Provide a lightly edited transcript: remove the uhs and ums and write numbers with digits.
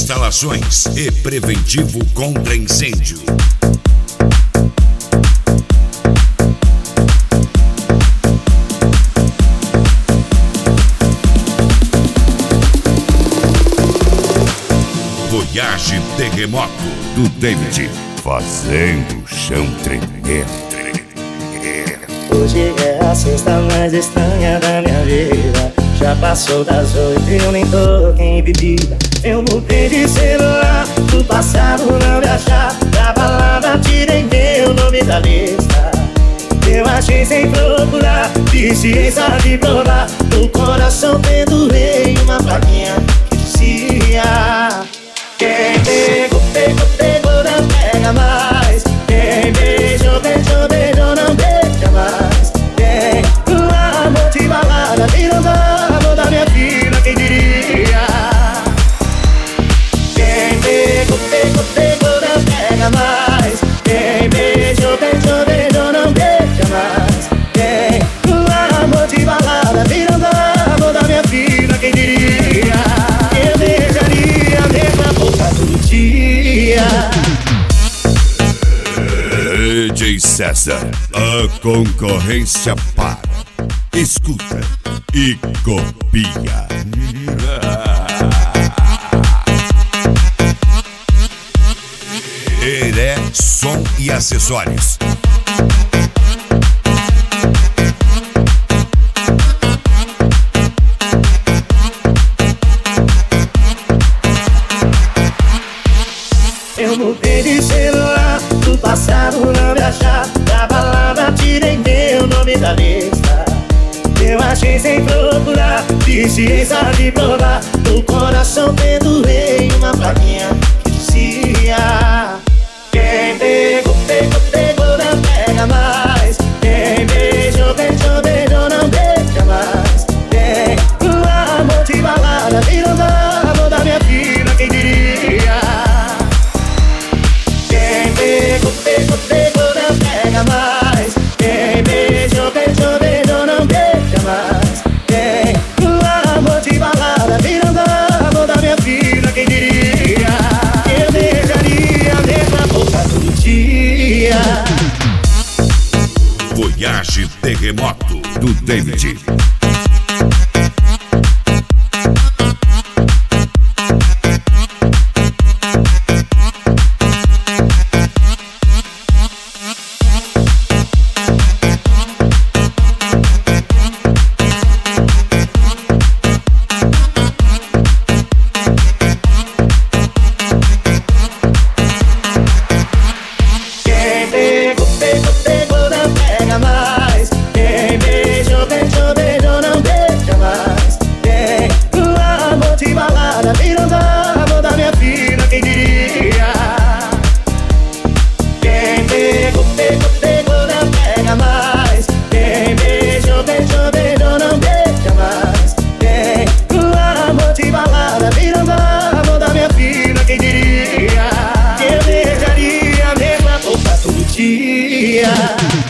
instalações e preventivo contra incêndio. Voyage Terremoto do David, fazendo o chão tremer. Hoje é a sexta mais estranha da minha vida. Já passou das 8 e eu nem toquei em bebida. Eu mudei de celular, do passado não me achar. Da balada tirei meu nome da lista. Eu achei sem procurar, licença de provar. No coração pendurei uma plaquinha que dizia: quem pegou, pegou, pegou, não pega mais. Quem beijou, beijou, beijou, não beija mais. Quem no amor de balada virou amor da minha vida, quem diria? Quem pegou, pegou, pegou, não pega mais. Quem beijou, beijou, beijou, não beija mais. Quem no amor de balada virou amor da minha vida, quem diria? Eu beijaria a mesma boca todo dia. DJ César, a concorrência para, escuta e copia. Ele é som e acessórios. Eu mudei de celular, do passado não me achar. Da balada tirei meu nome da lista. Eu achei sem procurar, licença de provar. No coração pendurei uma plaquinha que dizia: quem pegou, pegou, pegou, não pega mais. Quem beijou, beijou, beijou, não beija mais. Quem no amor de balada virou amor da minha vida, quem diria? Quem pegou, pegou, pegou, não pega mais. Quem beijou, beijou, beijou, não beija mais. Quem no amor de balada virou amor da minha vida, quem diria? Eu beijaria a mesma boca todo dia. Voyage Terremoto do David. Quem pegou, pegou, pegou, não pega mais. Quem beijou, beijou, beijou, não beija mais. Quem no amor de balada virou amor da minha vida, quem diria? Quem pegou, pegou, pegou, não pega mais. Quem beijou, beijou, beijou, não beija mais. Quem no amor de balada virou amor da minha vida, quem diria? Eu beijaria a mesma boca todo dia.